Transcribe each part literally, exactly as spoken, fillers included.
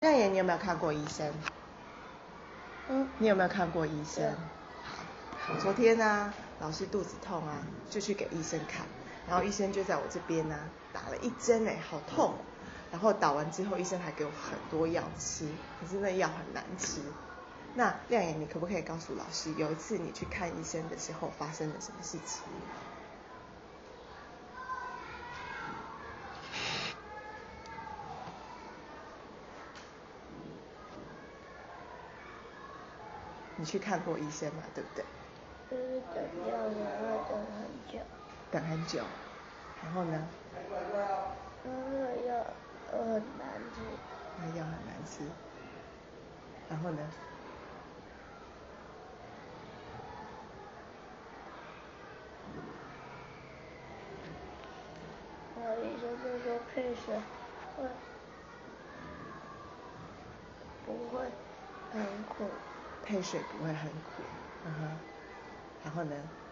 亮爷，你有没有看过医生？ 嗯。 你有没有看过医生？好，昨天呢、啊，老师肚子痛啊，就去给医生看，然后医生就在我这边呢、啊、打了一针，哎，好痛。然后打完之后，医生还给我很多药吃，可是那药很难吃。那亮爷，你可不可以告诉老师，有一次你去看医生的时候发生了什么事情？你去看过医生嘛，对不对？ 就是等药，然后等很久。 等很久，然后呢？ 那个药很难吃。 那药很难吃，然后呢？ 然后医生就说配水会不会很苦。 配水不会很苦，嗯哼，然后呢？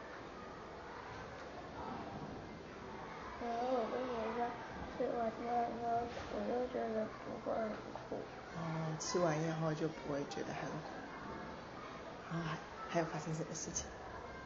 然后我跟人家吃完药以后，我就觉得不会很苦。 哦，吃完药后就不会觉得很苦。然后还还有发生什么事情？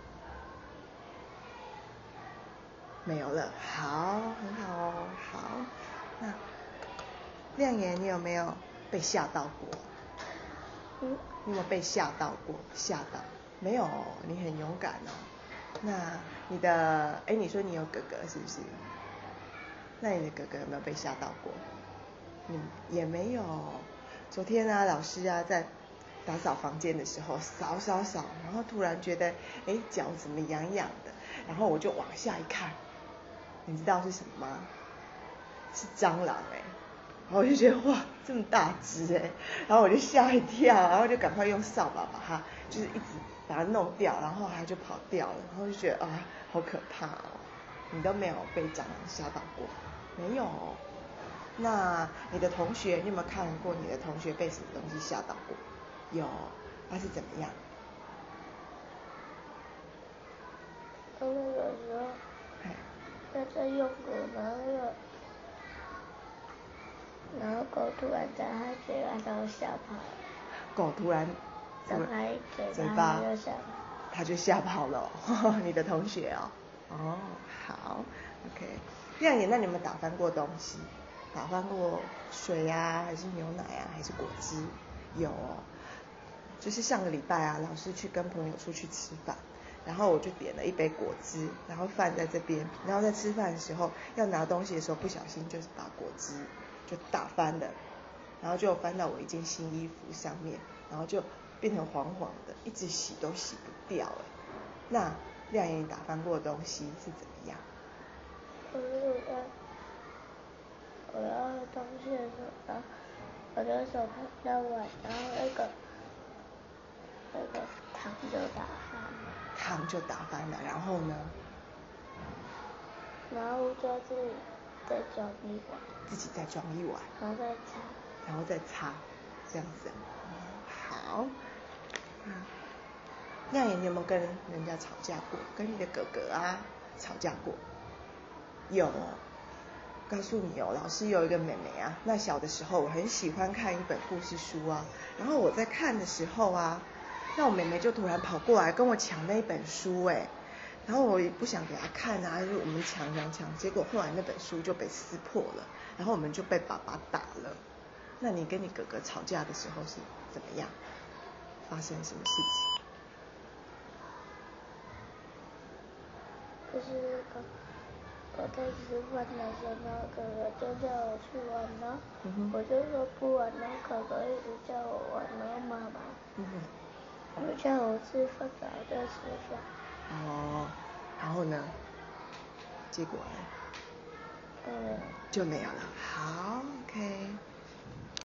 没有了。好，很好哦。好，那亮爷，你有没有被吓到过？ 嗯。 你有没有被吓到过？吓到？没有，你很勇敢哦。那你的，哎，你说你有哥哥是不是？那你的哥哥有没有被吓到过？你也没有。昨天啊，老师啊在打扫房间的时候扫扫扫，然后突然觉得，哎，脚怎么痒痒的？然后我就往下一看，你知道是什么吗？是蟑螂哎、欸！然后我就觉得哇，这么大只哎、欸！然后我就吓一跳，然后就赶快用扫把把它，就是一直把它弄掉，然后它就跑掉了，然后就觉得啊，好可怕哦！你都没有被蟑螂吓到过？没有。那你的同学，你有没有看过你的同学被什么东西吓到过？有，他是怎么样？ 他那个时候，他在用狗，然后那个，然后狗突然张开嘴巴，然后吓跑了。狗突然张开嘴巴， 他就吓跑。 他就吓跑了、哦，你的同学哦。哦，好 ，OK。亮爷，那你们打翻过东西？打翻过水啊，还是牛奶啊，还是果汁？有哦。就是上个礼拜啊，老师去跟朋友出去吃饭，然后我就点了一杯果汁，然后饭在这边，然后在吃饭的时候要拿东西的时候，不小心就是把果汁就打翻了，然后就翻到我一件新衣服上面，然后就变成黄黄的，一直洗都洗不掉哎。那亮爷，你打翻过的东西是怎么样？ 我要我要东西的时候，然后我的手碰到碗，然后那个那个糖就打翻了。 糖就打翻了，然后呢？ 然后就自己再装一碗。 自己再装一碗。 然后再擦。 然后再擦，这样子。好。嗯。亮爷，你有没有跟人家吵架过？跟你的哥哥啊吵架过？有哦。告诉你哦，老师有一个妹妹啊，那小的时候我很喜欢看一本故事书啊，然后我在看的时候啊，那我妹妹就突然跑过来跟我抢那一本书哎，然后我也不想给她看啊，就我们抢抢抢，结果后来那本书就被撕破了，然后我们就被爸爸打了。那你跟你哥哥吵架的时候是怎么样？发生什么事情？ 就是那个我在吃饭的时候，哥哥就叫我去玩了，嗯、我就说不玩了，哥哥一直叫我玩，然后妈妈，嗯、我叫我吃饭，然后再吃饭。 哦，然后呢？结果呢？ 嗯。 就没有了。好 ，OK。